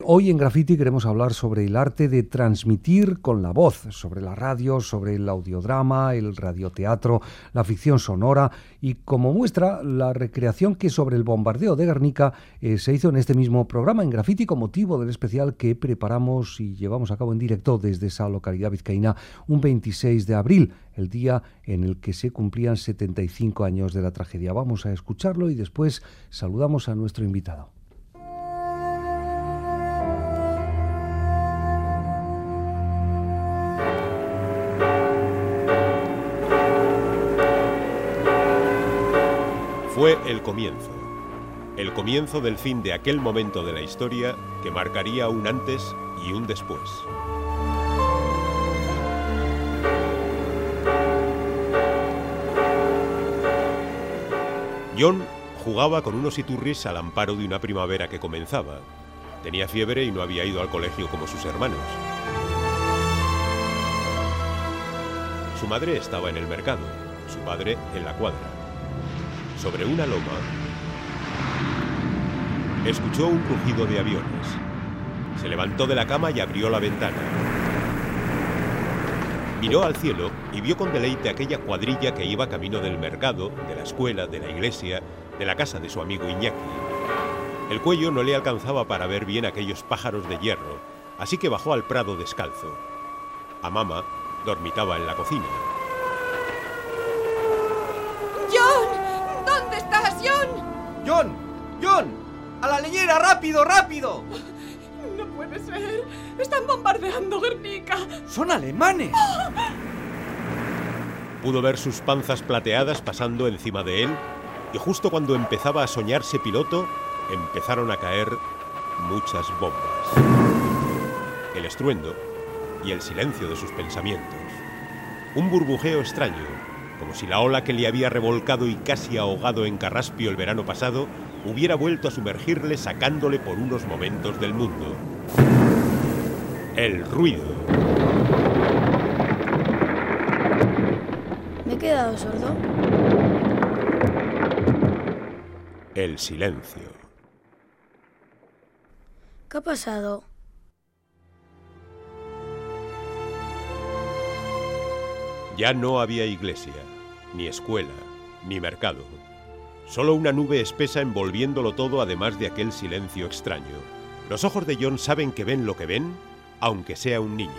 Hoy en Graffiti queremos hablar sobre el arte de transmitir con la voz, sobre la radio, sobre el audiodrama, el radioteatro, la ficción sonora y, como muestra, la recreación que sobre el bombardeo de Guernica se hizo en este mismo programa en Graffiti con motivo del especial que preparamos y llevamos a cabo en directo desde esa localidad vizcaína un 26 de abril, el día en el que se cumplían 75 años de la tragedia. Vamos a escucharlo y después saludamos a nuestro invitado. Fue el comienzo del fin de aquel momento de la historia que marcaría un antes y un después. John jugaba con unos iturris al amparo de una primavera que comenzaba. Tenía fiebre y no había ido al colegio como sus hermanos. Su madre estaba en el mercado, su padre en la cuadra. Sobre una loma, escuchó un rugido de aviones. Se levantó de la cama y abrió la ventana. Miró al cielo y vio con deleite aquella cuadrilla que iba camino del mercado, de la escuela, de la iglesia, de la casa de su amigo Iñaki. El cuello no le alcanzaba para ver bien aquellos pájaros de hierro, así que bajó al prado descalzo. Amama dormitaba en la cocina. ¡John! ¡John! ¡A la leñera! ¡Rápido, rápido! No puede ser. Están bombardeando Guernica. ¡Son alemanes! Pudo ver sus panzas plateadas pasando encima de él y justo cuando empezaba a soñarse piloto, empezaron a caer muchas bombas. El estruendo y el silencio de sus pensamientos. Un burbujeo extraño, como si la ola que le había revolcado y casi ahogado en Carraspio el verano pasado hubiera vuelto a sumergirle sacándole por unos momentos del mundo. El ruido. ¿Me he quedado sordo? El silencio. ¿Qué ha pasado? Ya no había iglesia, ni escuela, ni mercado. Solo una nube espesa envolviéndolo todo, además de aquel silencio extraño. Los ojos de John saben que ven lo que ven, aunque sea un niño.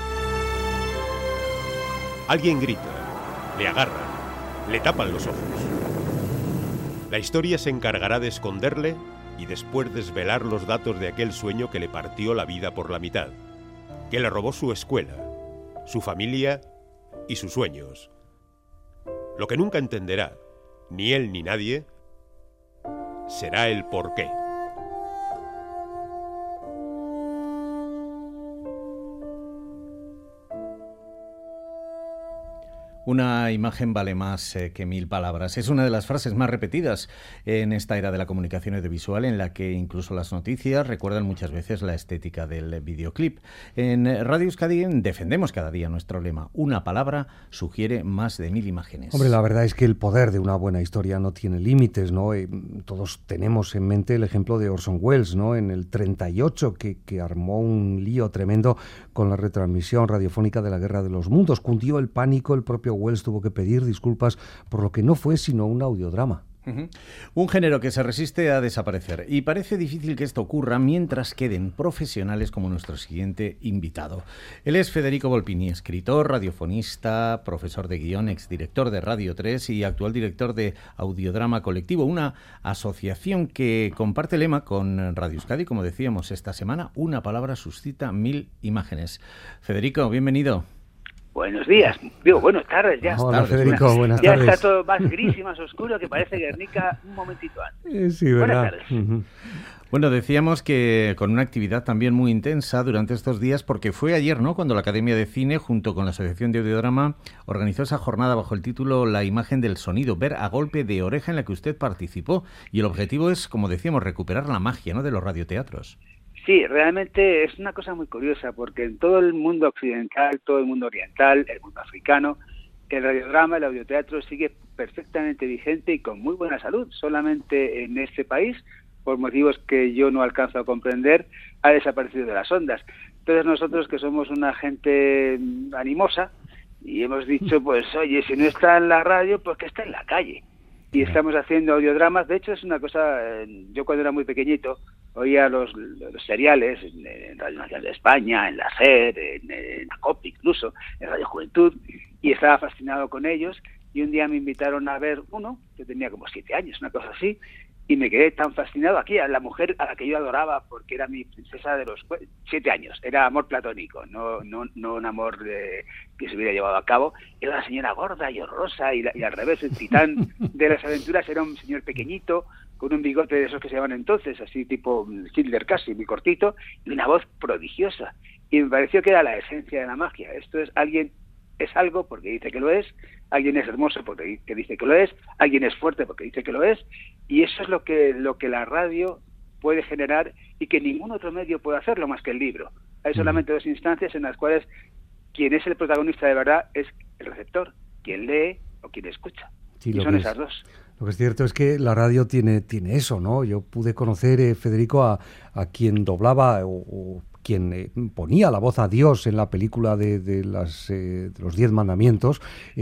Alguien grita, le agarran, le tapan los ojos. La historia se encargará de esconderle y después desvelar los datos de aquel sueño que le partió la vida por la mitad, que le robó su escuela, su familia y sus sueños. Lo que nunca entenderá, ni él ni nadie, será el porqué. Una imagen vale más que 1000 palabras. Es una de las frases más repetidas en esta era de la comunicación audiovisual, en la que incluso las noticias recuerdan muchas veces la estética del videoclip. En Radio Euskadi defendemos cada día nuestro lema: una palabra sugiere más de 1000 imágenes. Hombre, la verdad es que el poder de una buena historia no tiene límites, ¿no? Todos tenemos en mente el ejemplo de Orson Welles, ¿no? En el 38, que armó un lío tremendo con la retransmisión radiofónica de la Guerra de los Mundos. Cundió el pánico, el propio Welles tuvo que pedir disculpas por lo que no fue sino un audiodrama. Un género que se resiste a desaparecer, y parece difícil que esto ocurra mientras queden profesionales como nuestro siguiente invitado. Él es Federico Volpini, escritor, radiofonista, profesor de guión, exdirector de Radio 3 y actual director de Audiodrama Colectivo, una asociación que comparte lema con Radio Euskadi, como decíamos esta semana: una palabra suscita 1000 imágenes. Federico, bienvenido. Buenos días, digo, buenas tardes ya. Hola, tardes, Federico, buenas ya tardes. está todo más gris y más oscuro que parece Guernica un momentito antes. Sí, ¿verdad? Buenas tardes. Bueno, decíamos que con una actividad también muy intensa durante estos días, porque fue ayer, ¿no?, cuando la Academia de Cine, junto con la Asociación de Audiodrama, organizó esa jornada bajo el título La imagen del sonido, ver a golpe de oreja, en la que usted participó. Y el objetivo es, como decíamos, recuperar la magia, ¿no?, de los radioteatros. Sí, realmente es una cosa muy curiosa, porque en todo el mundo occidental, todo el mundo oriental, el mundo africano, el radiodrama, el audioteatro sigue perfectamente vigente y con muy buena salud. Solamente en este país por motivos que yo no alcanzo a comprender, ha desaparecido de las ondas. Entonces nosotros, que somos una gente animosa, y hemos dicho, pues oye, si no está en la radio, pues que está en la calle. Y estamos haciendo audiodramas. De hecho, es una cosa, yo cuando era muy pequeñito oía los seriales en Radio Nacional de España, en la SER, en la COP incluso, en Radio Juventud, y estaba fascinado con ellos. Y un día me invitaron a ver uno, que tenía como 7 años, una cosa así, y me quedé tan fascinado. Aquí, a la mujer a la que yo adoraba, porque era mi princesa de los 7 años, era amor platónico, no un amor que se hubiera llevado a cabo. Era la señora gorda y horrorosa, y al revés, el titán de las aventuras era un señor pequeñito, con un bigote de esos que se llaman entonces, así tipo Hitler casi, muy cortito, y una voz prodigiosa. Y me pareció que era la esencia de la magia. Esto es algo porque dice que lo es, alguien es hermoso porque dice que lo es, alguien es fuerte porque dice que lo es, y eso es lo que la radio puede generar y que ningún otro medio puede hacerlo más que el libro. Hay solamente 2 instancias en las cuales quien es el protagonista de verdad es el receptor, quien lee o quien escucha. Sí, y son esas dos. Lo que es cierto es que la radio tiene eso, ¿no? Yo pude conocer, Federico, a quien doblaba o quien ponía la voz a Dios en la película de los 10 mandamientos,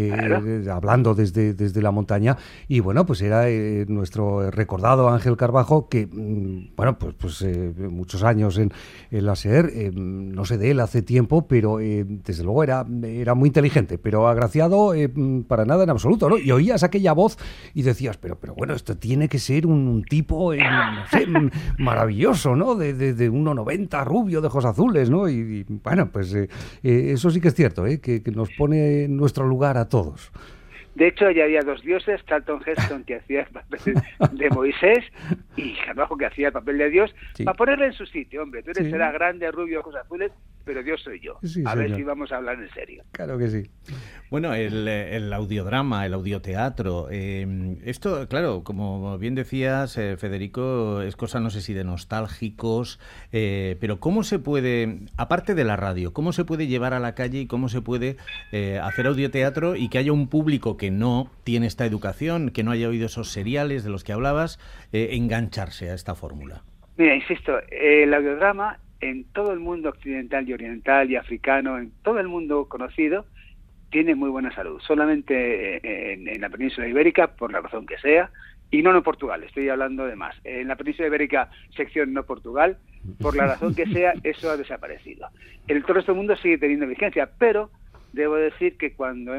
hablando desde la montaña, y bueno, pues era nuestro recordado Ángel Carbajo, que bueno, pues muchos años en la SER, no sé de él hace tiempo, pero desde luego era muy inteligente, pero agraciado para nada en absoluto, ¿no? Y oías aquella voz y decías, pero bueno, esto tiene que ser un tipo, no sé, maravilloso, ¿no? De 1,90, rubio, de ojos azules, ¿no? Y bueno, pues eso sí que es cierto, que nos pone en nuestro lugar a todos. De hecho, ya había 2 dioses, Charlton Heston, que hacía el papel de Moisés, y Carbajo, que hacía el papel de Dios, sí, para ponerle en su sitio. Hombre, tú serás grande, rubio, ojos azules, pero Dios soy yo. Sí, a ver si vamos a hablar en serio. Claro que sí. Bueno, el audiodrama, el audioteatro, esto, claro, como bien decías, Federico, es cosa, no sé si de nostálgicos, pero ¿cómo se puede, aparte de la radio, cómo se puede llevar a la calle y cómo se puede hacer audioteatro y que haya un público que no tiene esta educación, que no haya oído esos seriales de los que hablabas, engancharse a esta fórmula? Mira, insisto, el audiodrama en todo el mundo occidental y oriental y africano, en todo el mundo conocido, tiene muy buena salud. Solamente en la península ibérica, por la razón que sea, y no en Portugal, estoy hablando de más. En la península ibérica, sección no Portugal, por la razón que sea, eso ha desaparecido. En el resto del mundo sigue teniendo vigencia, pero debo decir que cuando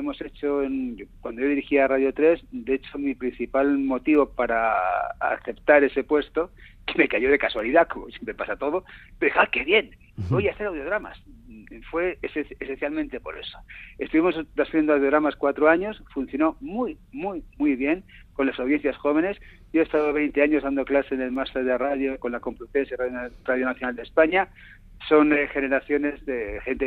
yo dirigía Radio 3, de hecho mi principal motivo para aceptar ese puesto, que me cayó de casualidad, como siempre pasa todo, pero qué bien, voy a hacer audiodramas. Fue esencialmente por eso. Estuvimos haciendo audiodramas 4 años, funcionó muy, muy, muy bien con las audiencias jóvenes. Yo he estado 20 años dando clases en el máster de radio con la Complutense Radio Nacional de España. Son generaciones de gente de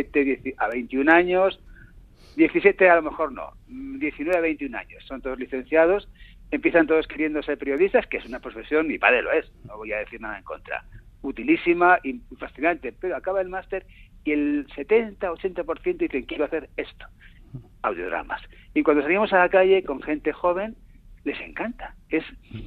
17 a 21 años, 17 a lo mejor no, 19 a 21 años, son todos licenciados, empiezan todos queriendo ser periodistas, que es una profesión, mi padre lo es, no voy a decir nada en contra, utilísima y fascinante, pero acaba el máster y el 70-80% dicen quiero hacer esto, audiodramas. Y cuando salimos a la calle con gente joven, les encanta, es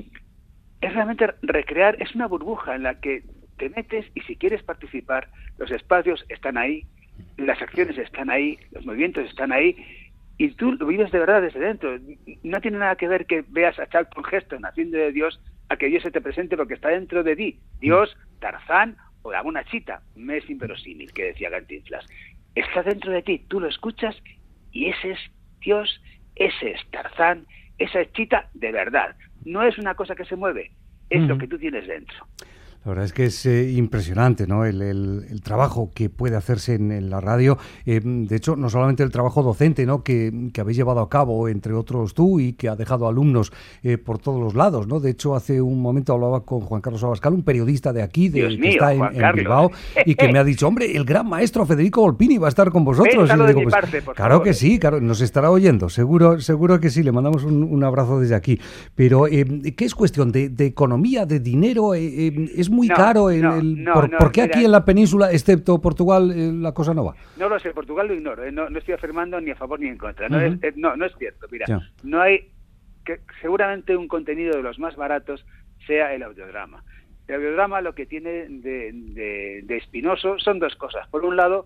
realmente recrear, es una burbuja en la que te metes y si quieres participar, los espacios están ahí, las acciones están ahí, los movimientos están ahí y tú lo vives de verdad desde dentro. No tiene nada que ver que veas a Charlton Heston haciendo de Dios a que Dios se te presente porque está dentro de ti. Dios, Tarzán o la Mona Chita, me es inverosímil, que decía Cantinflas. Está dentro de ti, tú lo escuchas y ese es Dios, ese es Tarzán, esa es Chita de verdad. No es una cosa que se mueve, es lo que tú tienes dentro. La verdad es que es impresionante, ¿no? El trabajo que puede hacerse en la radio. De hecho, no solamente el trabajo docente, ¿no? que habéis llevado a cabo, entre otros tú, y que ha dejado alumnos por todos los lados, ¿no? De hecho, hace un momento hablaba con Juan Carlos Abascal, un periodista de aquí, que está en Bilbao, y que me ha dicho, hombre, el gran maestro Federico Volpini va a estar con vosotros. Y digo, pues, claro favor. Que sí, claro, nos estará oyendo, seguro que sí, le mandamos un abrazo desde aquí. Pero, ¿qué es cuestión de economía, de dinero? ¿Es muy caro? ¿Por qué aquí mira, en la península, excepto Portugal, la cosa no va? No lo sé, Portugal lo ignoro. No estoy afirmando ni a favor ni en contra. No es cierto. Mira, no hay... que seguramente un contenido de los más baratos sea el audiodrama. El audiodrama lo que tiene de espinoso son dos cosas. Por un lado,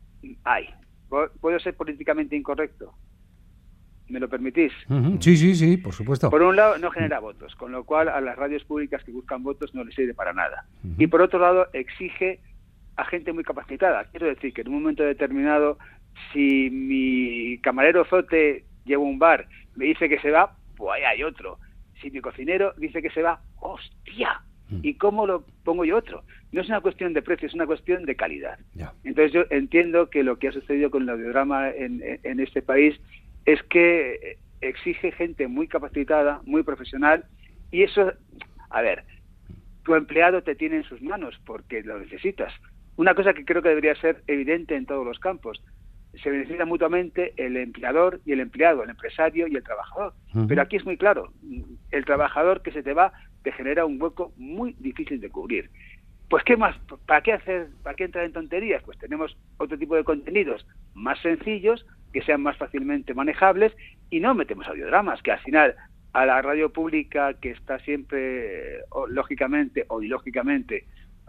¿puedo ser políticamente incorrecto? ¿Me lo permitís? Sí, por supuesto. Por un lado, no genera votos, con lo cual a las radios públicas que buscan votos no les sirve para nada. Y por otro lado, exige a gente muy capacitada. Quiero decir que en un momento determinado, si mi camarero Zote lleva un bar, me dice que se va, pues ahí hay otro. Si mi cocinero dice que se va, ¡hostia! ¿Y cómo lo pongo yo otro? No es una cuestión de precio, es una cuestión de calidad. Ya. Entonces yo entiendo que lo que ha sucedido con el audiodrama en este país es que exige gente muy capacitada, muy profesional, y eso, a ver, tu empleado te tiene en sus manos porque lo necesitas. Una cosa que creo que debería ser evidente en todos los campos: se necesita mutuamente el empleador y el empleado, el empresario y el trabajador. Pero aquí es muy claro, el trabajador que se te va te genera un hueco muy difícil de cubrir. Pues ¿qué más? ¿Para qué entrar en tonterías? Pues tenemos otro tipo de contenidos más sencillos, que sean más fácilmente manejables, y no metemos audiodramas, que al final a la radio pública, que está siempre lógicamente o ilógicamente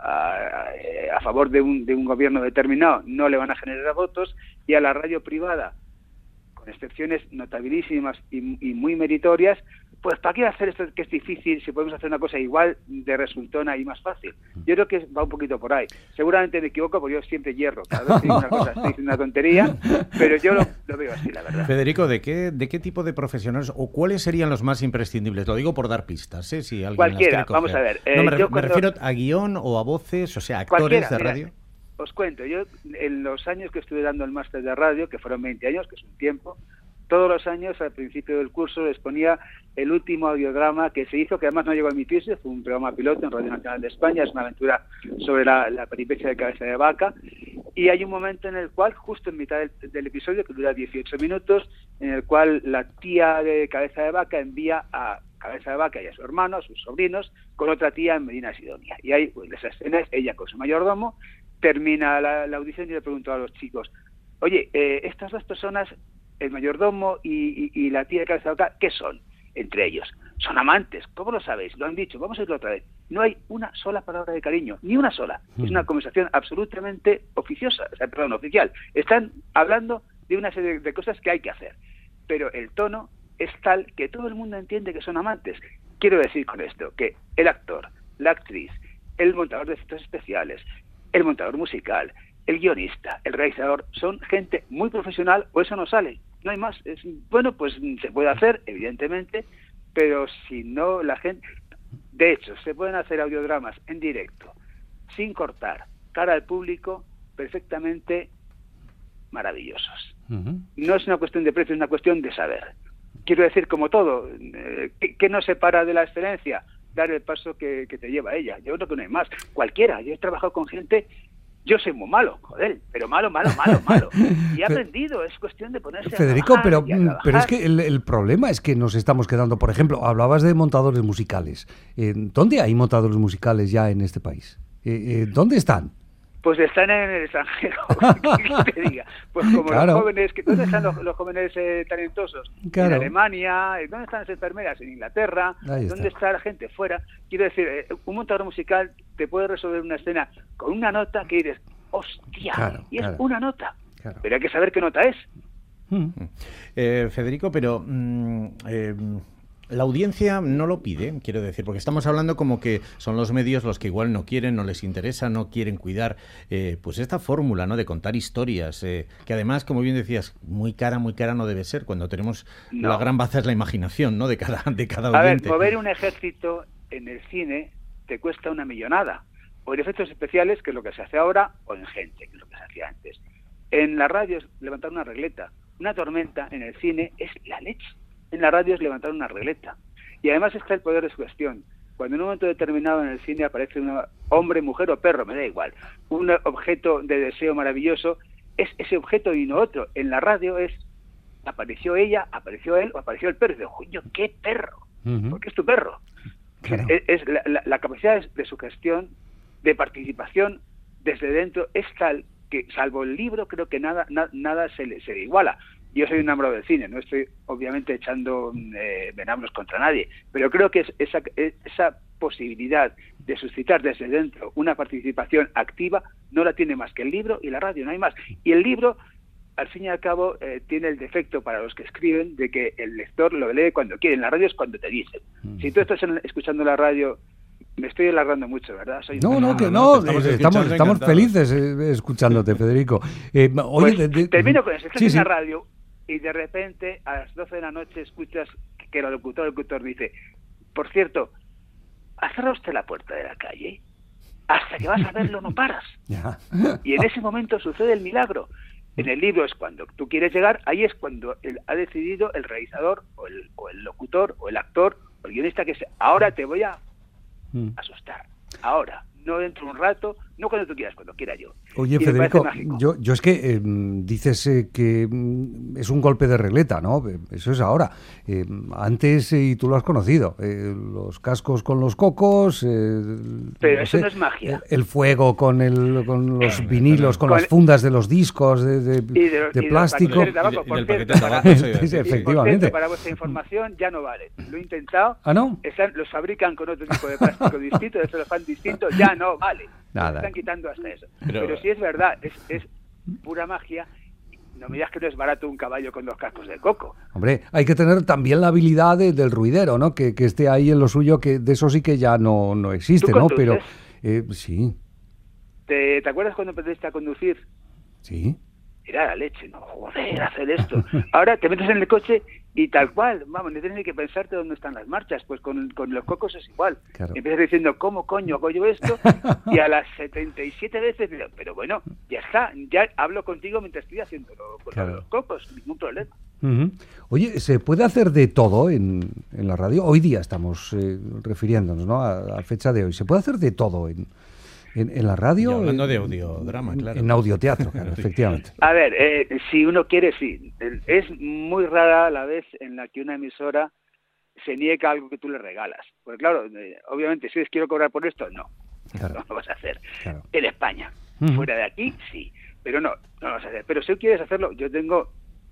a favor de un gobierno determinado, no le van a generar votos, y a la radio privada, con excepciones notabilísimas y muy meritorias, pues ¿para qué hacer esto que es difícil si podemos hacer una cosa igual de resultona y más fácil? Yo creo que va un poquito por ahí. Seguramente me equivoco porque yo siempre hierro. Cada vez que digo una cosa estoy diciendo una tontería, pero yo lo veo así, la verdad. Federico, ¿de qué tipo de profesionales o cuáles serían los más imprescindibles? Lo digo por dar pistas, ¿eh? Si alguien cualquiera, las quiere vamos a ver. Me refiero a guión o a voces, o sea, actores de radio. Mira, os cuento, yo en los años que estuve dando el máster de radio, que fueron 20 años, que es un tiempo, todos los años, al principio del curso, les ponía el último audiodrama que se hizo, que además no llegó a emitirse, fue un programa piloto en Radio Nacional de España, es una aventura sobre la peripecia de Cabeza de Vaca, y hay un momento en el cual, justo en mitad del episodio, que dura 18 minutos, en el cual la tía de Cabeza de Vaca envía a Cabeza de Vaca y a su hermano, a sus sobrinos, con otra tía en Medina Sidonia. Y ahí, pues, esa escena es ella con su mayordomo, termina la audición y le preguntó a los chicos: oye, estas dos personas, el mayordomo y la tía de Cabeza de Vaca, ¿qué son entre ellos? Son amantes. ¿Cómo lo sabéis? Lo han dicho. Vamos a irlo otra vez. No hay una sola palabra de cariño, ni una sola. Es una conversación absolutamente oficiosa, oficial. Están hablando de una serie de cosas que hay que hacer, pero el tono es tal que todo el mundo entiende que son amantes. Quiero decir con esto que el actor, la actriz, el montador de efectos especiales, el montador musical, el guionista, el realizador, son gente muy profesional, o eso no sale, no hay más. Bueno, pues se puede hacer, evidentemente, pero si no la gente... De hecho, se pueden hacer audiodramas en directo, sin cortar, cara al público, perfectamente maravillosos. No es una cuestión de precio, es una cuestión de saber. Quiero decir, como todo, ¿qué nos separa de la excelencia? Dar el paso que te lleva a ella. Yo creo que no hay más. Cualquiera. Yo he trabajado con gente... Yo soy muy malo, joder, pero malo. Y he aprendido, es cuestión de ponerse Federico, a trabajar, pero es que el problema es que nos estamos quedando, por ejemplo, hablabas de montadores musicales. ¿Dónde hay montadores musicales ya en este país? ¿Dónde están? Pues están en el extranjero, ¿qué te diga? Pues como claro. Los jóvenes, ¿dónde están los jóvenes talentosos? Claro. En Alemania. ¿Dónde están las enfermeras? En Inglaterra. ¿Dónde está la gente? Fuera. Quiero decir, un montador musical te puede resolver una escena con una nota que dices, ¡hostia! Claro, y es claro. una nota. Claro. Pero hay que saber qué nota es. Federico, pero... la audiencia no lo pide, quiero decir, porque estamos hablando como que son los medios los que igual no quieren, no les interesa, no quieren cuidar pues esta fórmula, ¿no?, de contar historias, que además, como bien decías, muy cara no debe ser, cuando tenemos la gran baza es la imaginación, ¿no?, de cada oyente. A ver, mover un ejército en el cine te cuesta una millonada, o en efectos especiales, que es lo que se hace ahora, o en gente, que es lo que se hacía antes. En la radio es levantar una regleta. Una tormenta en el cine es la leche. En la radio es levantar una regleta. Y además está el poder de sugestión. Cuando en un momento determinado en el cine aparece un hombre, mujer o perro, me da igual, un objeto de deseo maravilloso, es ese objeto y no otro. En la radio es, apareció ella, apareció él o apareció el perro. Y digo, coño, ¿qué perro? Porque es tu perro. Claro. Es la capacidad de sugestión, de participación desde dentro, es tal que, salvo el libro, creo que nada se le iguala. Yo soy un enamorado del cine, no estoy obviamente echando venablos contra nadie, pero creo que esa posibilidad de suscitar desde dentro una participación activa, no la tiene más que el libro y la radio, no hay más. Y el libro, al fin y al cabo, tiene el defecto para los que escriben de que el lector lo lee cuando quiere. En la radio es cuando te dicen. Si tú estás escuchando la radio, me estoy alargando mucho, ¿verdad? Estamos felices escuchándote, Federico. Termino con eso. Estás en la radio y de repente a las 12 de la noche escuchas que el locutor dice: por cierto, ¿ha cerrado usted la puerta de la calle? Hasta que vas a verlo no paras. Y en ese momento sucede el milagro. En el libro es cuando tú quieres llegar, ahí es cuando ha decidido el realizador o el locutor o el actor o el guionista que ahora te voy a asustar. Ahora, no dentro de un rato, no cuando tú quieras, cuando quiera yo. Oye, Federico, yo es que dices que es un golpe de regleta, ¿no? Eso es ahora. Antes, y tú lo has conocido, los cascos con los cocos... pero eso no es magia. El fuego con los vinilos, con las fundas de los discos de plástico. Y del paquete de tabaco, sí, efectivamente. Para vuestra información ya no vale. Lo he intentado. ¿Ah, no? Los fabrican con otro tipo de plástico distinto, de celofán distinto, ya no vale. Nada. Están quitando hasta eso. Pero si es verdad, es pura magia. No me digas que no es barato un caballo con 2 cascos de coco. Hombre, hay que tener también la habilidad del ruidero, ¿no? Que esté ahí en lo suyo, que de eso sí que ya no existe, ¿no? Pero sí. ¿Te acuerdas cuando empezaste a conducir? Sí. Era la leche, no, joder, hacer esto. Ahora te metes en el coche y tal cual, vamos, no tienes ni que pensarte dónde están las marchas. Pues con los cocos es igual. Claro. Empiezas diciendo, ¿cómo coño hago yo esto? Y a las 77 veces, pero bueno, ya está, ya hablo contigo mientras estoy haciéndolo con los cocos, ningún problema. Oye, ¿se puede hacer de todo en la radio? Hoy día estamos refiriéndonos, ¿no? A fecha de hoy. ¿Se puede hacer de todo en la radio? Y hablando de audiodrama, claro. En audioteatro, claro, efectivamente. A ver, si uno quiere, sí. Es muy rara la vez en la que una emisora se niega algo que tú le regalas. Porque claro, obviamente, si quiero cobrar por esto, no. Claro. No lo vas a hacer. Claro. En España. Fuera de aquí, sí. Pero no lo vas a hacer. Pero si quieres hacerlo, yo tengo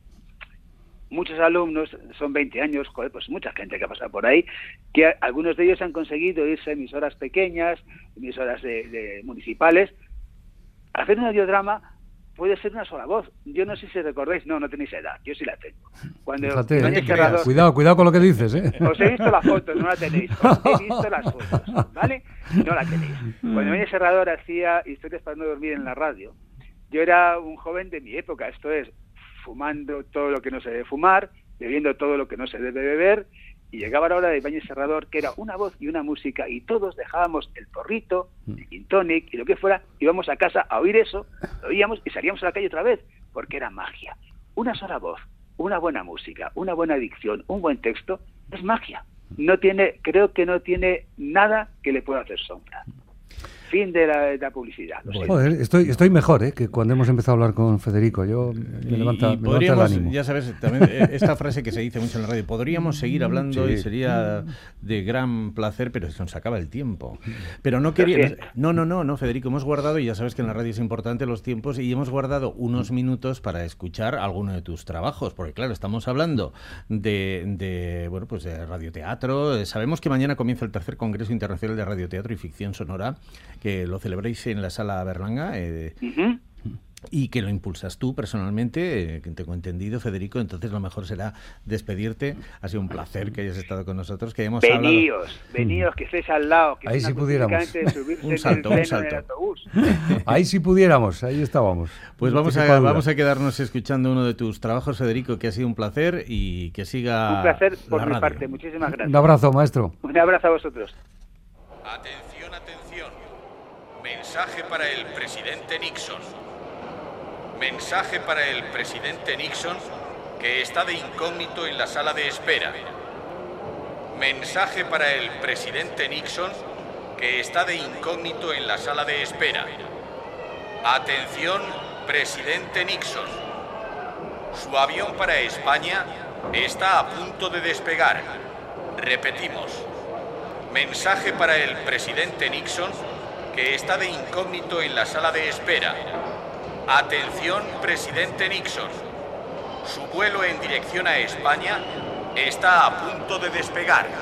muchos alumnos, son 20 años, joder, pues mucha gente que ha pasado por ahí, que algunos de ellos han conseguido irse a emisoras pequeñas, emisoras de municipales. Hacer un audiodrama puede ser una sola voz. Yo no sé si recordáis, no tenéis edad, yo sí la tengo. Cuando Fíjate, cuidado con lo que dices, ¿eh? Os he visto la foto, no la tenéis. Os he visto las fotos, ¿vale? No la tenéis. Cuando Beñat Serrador hacía Historias para no dormir en la radio, yo era un joven de mi época, esto es, fumando todo lo que no se debe fumar, bebiendo todo lo que no se debe beber, y llegaba la hora de Beñat Serrador, que era una voz y una música, y todos dejábamos el porrito, el gin tonic y lo que fuera, íbamos a casa a oír eso, lo oíamos y salíamos a la calle otra vez, porque era magia. Una sola voz, una buena música, una buena dicción, un buen texto, es magia. Creo que no tiene nada que le pueda hacer sombra. Fin de la publicidad. Joder, estoy mejor, que cuando hemos empezado a hablar con Federico. Me levanta el ánimo. Ya sabes, también esta frase que se dice mucho en la radio, podríamos seguir hablando y sería de gran placer, pero se nos acaba el tiempo. Pero no quería... No, Federico, hemos guardado, y ya sabes que en la radio es importante los tiempos, y hemos guardado unos minutos para escuchar alguno de tus trabajos, porque claro, estamos hablando de radioteatro. Sabemos que mañana comienza el 3er Congreso Internacional de Radioteatro y Ficción Sonora, que lo celebréis en la Sala Berlanga, y que lo impulsas tú personalmente, que tengo entendido, Federico. Entonces lo mejor será despedirte. Ha sido un placer que hayas estado con nosotros, que hayamos hablado. Veníos, que estés al lado, que ahí si pudiéramos. Un salto. Ahí si pudiéramos, ahí estábamos. Pues vamos a quedarnos escuchando uno de tus trabajos, Federico, que ha sido un placer y que siga. Un placer por mi parte, muchísimas gracias. Un abrazo, maestro. Un abrazo a vosotros. Atención. Mensaje para el presidente Nixon. Mensaje para el presidente Nixon, que está de incógnito en la sala de espera. Mensaje para el presidente Nixon, que está de incógnito en la sala de espera. Atención, presidente Nixon. Su avión para España está a punto de despegar. Repetimos. Mensaje para el presidente Nixon, que está de incógnito en la sala de espera. Atención, presidente Nixon. Su vuelo en dirección a España está a punto de despegar.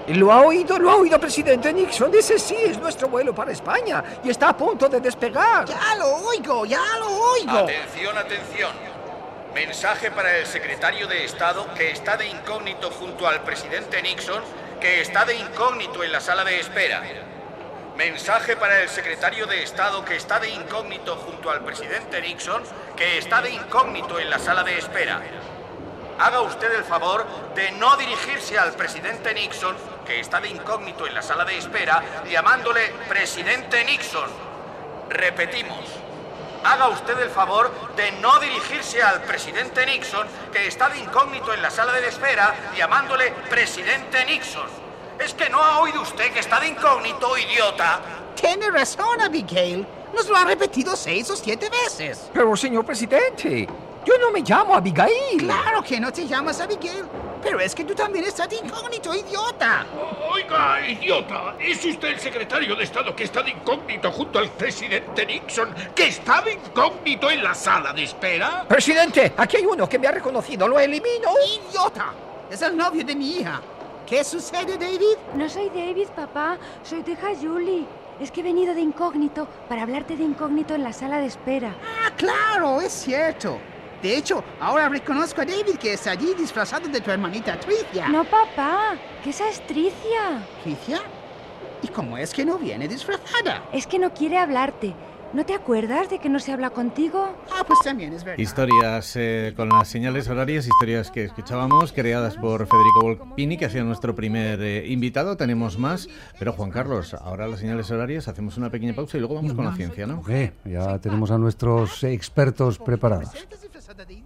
Lo ha oído, presidente Nixon. Ese sí es nuestro vuelo para España y está a punto de despegar. Ya lo oigo. Atención, atención. Mensaje para el secretario de Estado que está de incógnito junto al presidente Nixon, que está de incógnito en la sala de espera. Mensaje para el secretario de Estado que está de incógnito junto al presidente Nixon, que está de incógnito en la sala de espera. Haga usted el favor de no dirigirse al presidente Nixon, que está de incógnito en la sala de espera, llamándole presidente Nixon. Repetimos. Haga usted el favor de no dirigirse al presidente Nixon, que está de incógnito en la sala de espera, llamándole presidente Nixon. ¿Es que no ha oído usted que está de incógnito, idiota? Tiene razón, Abigail. Nos lo ha repetido 6 o 7 veces. Pero, señor presidente, yo no me llamo Abigail. Claro que no te llamas Abigail, pero es que tú también estás de incógnito, idiota. Oiga, idiota, ¿es usted el secretario de Estado que está de incógnito junto al presidente Nixon, que está de incógnito en la sala de espera? Presidente, aquí hay uno que me ha reconocido. Lo elimino. ¡Idiota! Es el novio de mi hija. ¿Qué sucede, David? No soy David, papá. Soy tu hija Julie. Es que he venido de incógnito para hablarte de incógnito en la sala de espera. Ah, claro, es cierto. De hecho, ahora reconozco a David que está allí disfrazado de tu hermanita Tricia. No, papá, que esa es Tricia. ¿Tricia? ¿Y cómo es que no viene disfrazada? Es que no quiere hablarte. ¿No te acuerdas de que no se habla contigo? Ah, pues también es verdad. Historias con las señales horarias, historias que escuchábamos, creadas por Federico Volpini, que ha sido nuestro primer invitado. Tenemos más, pero Juan Carlos, ahora las señales horarias, hacemos una pequeña pausa y luego vamos con la ciencia, ¿no? Ya tenemos a nuestros expertos preparados.